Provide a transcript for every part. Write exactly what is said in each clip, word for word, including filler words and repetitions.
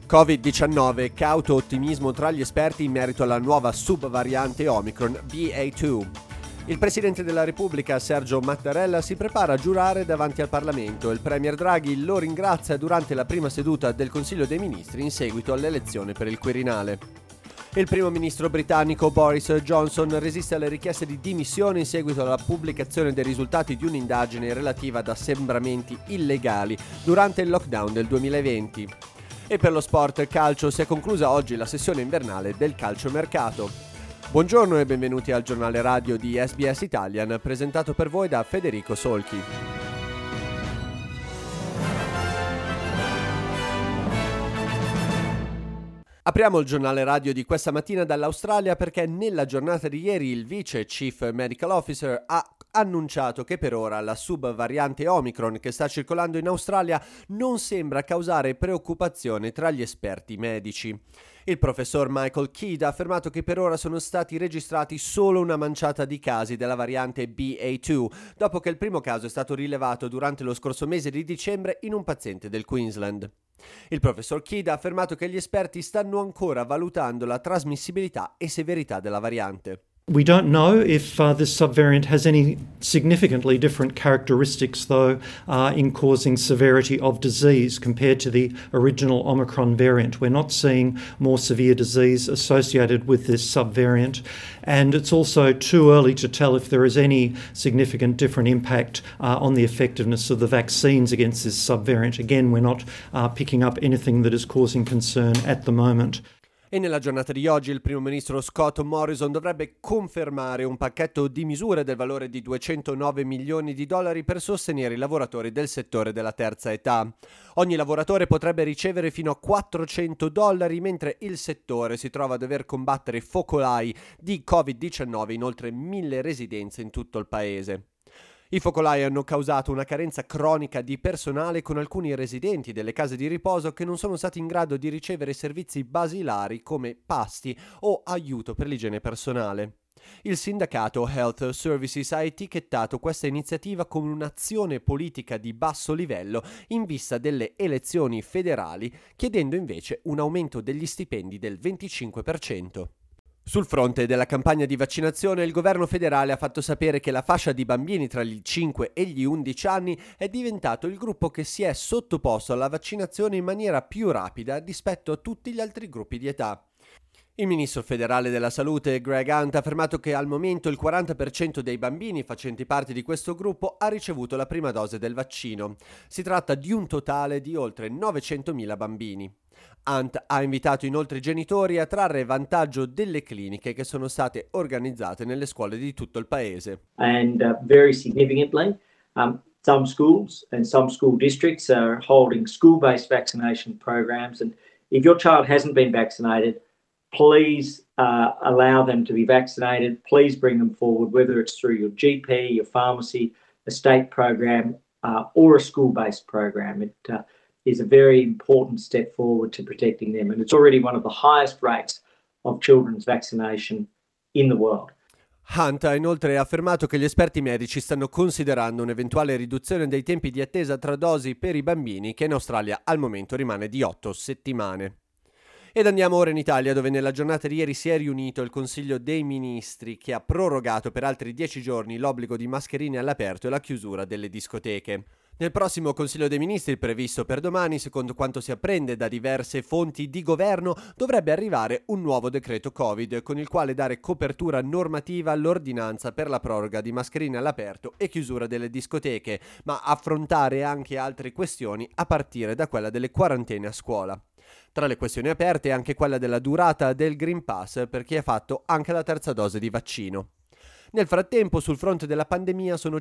covid diciannove, cauto ottimismo tra gli esperti in merito alla nuova subvariante Omicron B A due. Il Presidente della Repubblica, Sergio Mattarella, si prepara a giurare davanti al Parlamento. Il Premier Draghi lo ringrazia durante la prima seduta del Consiglio dei Ministri in seguito all'elezione per il Quirinale. Il primo ministro britannico Boris Johnson resiste alle richieste di dimissioni in seguito alla pubblicazione dei risultati di un'indagine relativa ad assembramenti illegali durante il lockdown del duemilaventi. E per lo sport calcio si è conclusa oggi la sessione invernale del calciomercato. Buongiorno e benvenuti al giornale radio di S B S Italian, presentato per voi da Federico Solchi. Apriamo il giornale radio di questa mattina dall'Australia perché nella giornata di ieri il vice Chief Medical Officer ha annunciato che per ora la subvariante Omicron che sta circolando in Australia non sembra causare preoccupazione tra gli esperti medici. Il professor Michael Kidd ha affermato che per ora sono stati registrati solo una manciata di casi della variante B A due, dopo che il primo caso è stato rilevato durante lo scorso mese di dicembre in un paziente del Queensland. Il professor Kidd ha affermato che gli esperti stanno ancora valutando la trasmissibilità e severità della variante. We don't know if uh, this subvariant has any significantly different characteristics, though, uh, in causing severity of disease compared to the original Omicron variant. We're not seeing more severe disease associated with this subvariant, and it's also too early to tell if there is any significant different impact uh, on the effectiveness of the vaccines against this subvariant. Again, we're not uh, picking up anything that is causing concern at the moment. E nella giornata di oggi il primo ministro Scott Morrison dovrebbe confermare un pacchetto di misure del valore di duecentonove milioni di dollari per sostenere i lavoratori del settore della terza età. Ogni lavoratore potrebbe ricevere fino a quattrocento dollari, mentre il settore si trova a dover combattere focolai di covid diciannove in oltre mille residenze in tutto il paese. I focolai hanno causato una carenza cronica di personale, con alcuni residenti delle case di riposo che non sono stati in grado di ricevere servizi basilari come pasti o aiuto per l'igiene personale. Il sindacato Health Services ha etichettato questa iniziativa come un'azione politica di basso livello in vista delle elezioni federali, chiedendo invece un aumento degli stipendi del venticinque per cento. Sul fronte della campagna di vaccinazione, il governo federale ha fatto sapere che la fascia di bambini tra gli cinque e gli undici anni è diventato il gruppo che si è sottoposto alla vaccinazione in maniera più rapida rispetto a tutti gli altri gruppi di età. Il ministro federale della salute, Greg Hunt, ha affermato che al momento il quaranta per cento dei bambini facenti parte di questo gruppo ha ricevuto la prima dose del vaccino. Si tratta di un totale di oltre novecentomila bambini. Hunt ha invitato inoltre i genitori a trarre vantaggio delle cliniche che sono state organizzate nelle scuole di tutto il paese. And uh, very significantly, um, some schools and some school districts are holding school-based vaccination programs, and if your child hasn't been vaccinated, please uh, allow them to be vaccinated. Please bring them forward, whether it's through your G P, your pharmacy, a state program, uh, or a school-based program. It uh, is a very important step forward to protecting them, and it's already one of the highest rates of children's vaccination in the world. Hunt ha inoltre affermato che gli esperti medici stanno considerando un'eventuale riduzione dei tempi di attesa tra dosi per i bambini, che in Australia al momento rimane di otto settimane. Ed andiamo ora in Italia, dove nella giornata di ieri si è riunito il Consiglio dei Ministri, che ha prorogato per altri dieci giorni l'obbligo di mascherine all'aperto e la chiusura delle discoteche. Nel prossimo Consiglio dei Ministri, previsto per domani, secondo quanto si apprende da diverse fonti di governo, dovrebbe arrivare un nuovo decreto Covid, con il quale dare copertura normativa all'ordinanza per la proroga di mascherine all'aperto e chiusura delle discoteche, ma affrontare anche altre questioni a partire da quella delle quarantene a scuola. Tra le questioni aperte è anche quella della durata del Green Pass per chi ha fatto anche la terza dose di vaccino. Nel frattempo, sul fronte della pandemia sono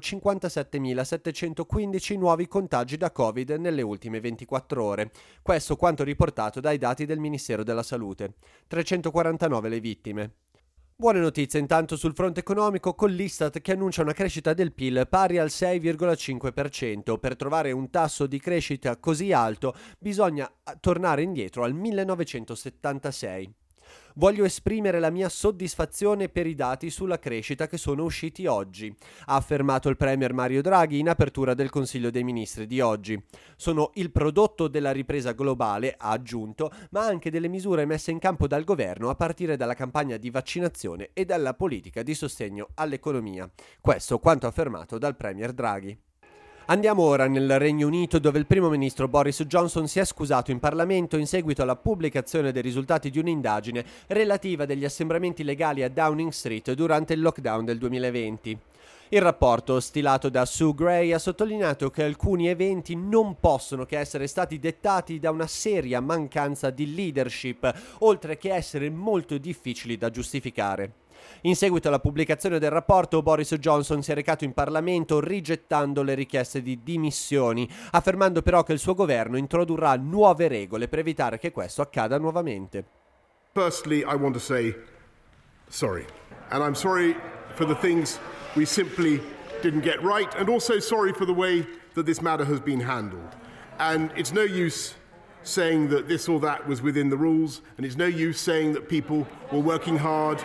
cinquantasettemilasettecentoquindici nuovi contagi da Covid nelle ultime ventiquattro ore. Questo quanto riportato dai dati del Ministero della Salute. trecentoquarantanove le vittime. Buone notizie intanto sul fronte economico, con l'Istat che annuncia una crescita del P I L pari al sei virgola cinque per cento. Per trovare un tasso di crescita così alto bisogna tornare indietro al millenovecentosettantasei. Voglio esprimere la mia soddisfazione per i dati sulla crescita che sono usciti oggi, ha affermato il premier Mario Draghi in apertura del Consiglio dei Ministri di oggi. Sono il prodotto della ripresa globale, ha aggiunto, ma anche delle misure messe in campo dal governo a partire dalla campagna di vaccinazione e dalla politica di sostegno all'economia. Questo quanto affermato dal premier Draghi. Andiamo ora nel Regno Unito, dove il primo ministro Boris Johnson si è scusato in Parlamento in seguito alla pubblicazione dei risultati di un'indagine relativa degli assembramenti legali a Downing Street durante il lockdown del duemilaventi. Il rapporto, stilato da Sue Gray, ha sottolineato che alcuni eventi non possono che essere stati dettati da una seria mancanza di leadership, oltre che essere molto difficili da giustificare. In seguito alla pubblicazione del rapporto, Boris Johnson si è recato in Parlamento rigettando le richieste di dimissioni, affermando però che il suo governo introdurrà nuove regole per evitare che questo accada nuovamente. Firstly, I want to say sorry. And I'm sorry for the things we simply didn't get right, and also sorry for the way that this matter has been handled. And it's no use saying that this or that was within the rules, and it's no use saying that people were working hard.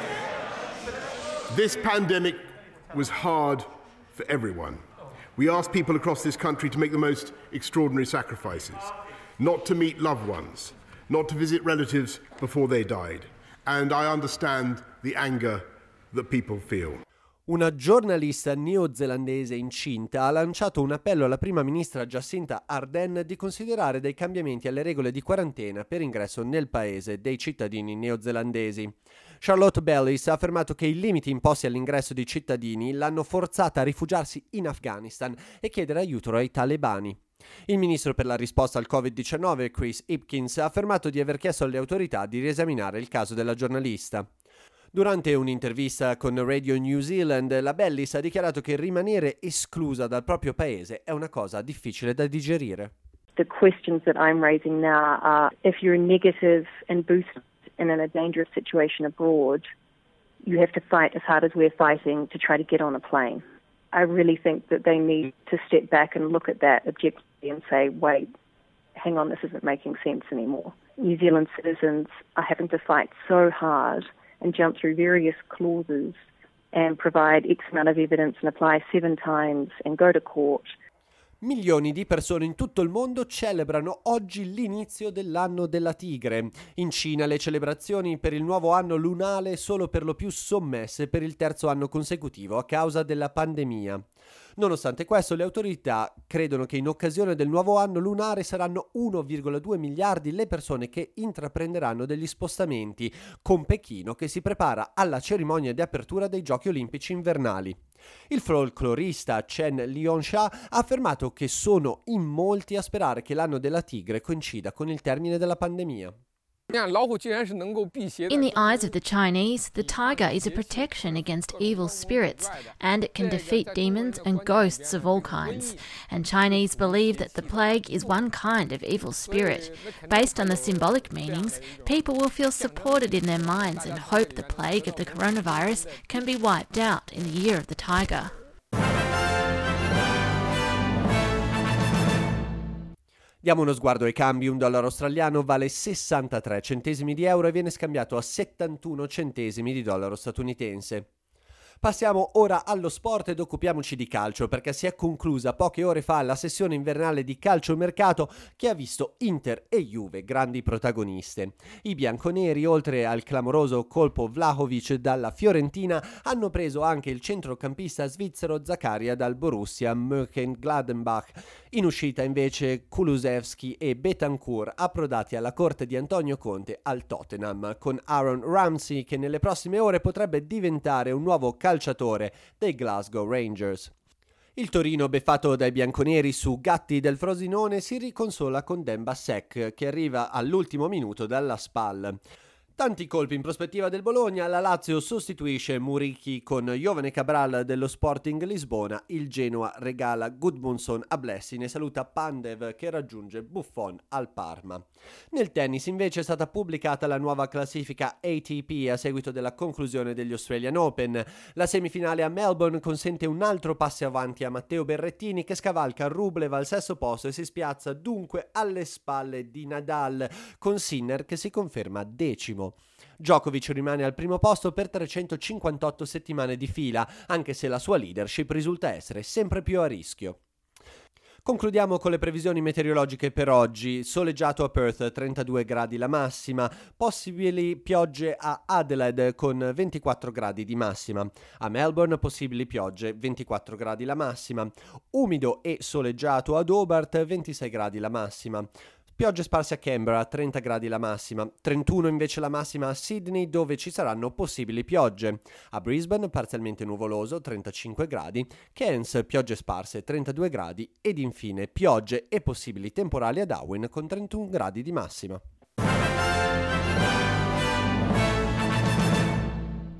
This pandemic was hard for everyone. We asked people across this country to make the most extraordinary sacrifices, not to meet loved ones, not to visit relatives before they died. And I understand the anger that people feel. Una giornalista neozelandese incinta ha lanciato un appello alla prima ministra Jacinda Ardern di considerare dei cambiamenti alle regole di quarantena per ingresso nel paese dei cittadini neozelandesi. Charlotte Bellis ha affermato che i limiti imposti all'ingresso di cittadini l'hanno forzata a rifugiarsi in Afghanistan e chiedere aiuto ai talebani. Il ministro per la risposta al covid diciannove, Chris Hipkins, ha affermato di aver chiesto alle autorità di riesaminare il caso della giornalista. Durante un'intervista con Radio New Zealand, la Bellis ha dichiarato che rimanere esclusa dal proprio paese è una cosa difficile da digerire. The questions that I'm raising now are if you're negative and boosted and in a dangerous situation abroad, you have to fight as hard as we're fighting to try to get on a plane. I really think that they need to step back and look at that objectively and say, wait, hang on, this isn't making sense anymore. New Zealand citizens are having to fight so hard and jump through various clauses and provide X amount of evidence and apply seven times and go to court. Milioni di persone in tutto il mondo celebrano oggi l'inizio dell'anno della tigre. In Cina le celebrazioni per il nuovo anno lunare sono per lo più sommesse per il terzo anno consecutivo a causa della pandemia. Nonostante questo, le autorità credono che in occasione del nuovo anno lunare saranno uno virgola due miliardi le persone che intraprenderanno degli spostamenti, con Pechino che si prepara alla cerimonia di apertura dei Giochi Olimpici invernali. Il folclorista Chen Lionsha ha affermato che sono in molti a sperare che l'anno della tigre coincida con il termine della pandemia. In the eyes of the Chinese, the tiger is a protection against evil spirits, and it can defeat demons and ghosts of all kinds. And Chinese believe that the plague is one kind of evil spirit. Based on the symbolic meanings, people will feel supported in their minds and hope the plague of the coronavirus can be wiped out in the year of the tiger. Diamo uno sguardo ai cambi. Un dollaro australiano vale sessantatré centesimi di euro e viene scambiato a settantuno centesimi di dollaro statunitense. Passiamo ora allo sport ed occupiamoci di calcio, perché si è conclusa poche ore fa la sessione invernale di calciomercato che ha visto Inter e Juve grandi protagoniste. I bianconeri, oltre al clamoroso colpo Vlahovic dalla Fiorentina, hanno preso anche il centrocampista svizzero Zakaria dal Borussia Mönchengladbach. In uscita invece Kulusevski e Betancourt, approdati alla corte di Antonio Conte al Tottenham, con Aaron Ramsey che nelle prossime ore potrebbe diventare un nuovo calciatore dei Glasgow Rangers. Il Torino, beffato dai bianconeri su Gatti del Frosinone, si riconsola con Demba Sec, che arriva all'ultimo minuto dalla S P A L. Tanti colpi in prospettiva del Bologna, la Lazio sostituisce Muriqi con Jovane Cabral dello Sporting Lisbona, il Genoa regala Gudmundsson a Blessing e saluta Pandev che raggiunge Buffon al Parma. Nel tennis invece è stata pubblicata la nuova classifica A T P a seguito della conclusione degli Australian Open. La semifinale a Melbourne consente un altro passo avanti a Matteo Berrettini che scavalca Rublev al sesto posto e si spiazza dunque alle spalle di Nadal, con Sinner che si conferma decimo. prossimo. Djokovic rimane al primo posto per trecentocinquantotto settimane di fila, anche se la sua leadership risulta essere sempre più a rischio. Concludiamo con le previsioni meteorologiche per oggi. Soleggiato a Perth, trentadue gradi la massima, possibili piogge a Adelaide con ventiquattro gradi di massima, a Melbourne possibili piogge, ventiquattro gradi la massima, umido e soleggiato ad Hobart, ventisei gradi la massima. Piogge sparse a Canberra, trenta gradi la massima, trentuno invece la massima a Sydney dove ci saranno possibili piogge. A Brisbane parzialmente nuvoloso, trentacinque gradi, Cairns piogge sparse, trentadue gradi ed infine piogge e possibili temporali a Darwin con trentuno gradi di massima.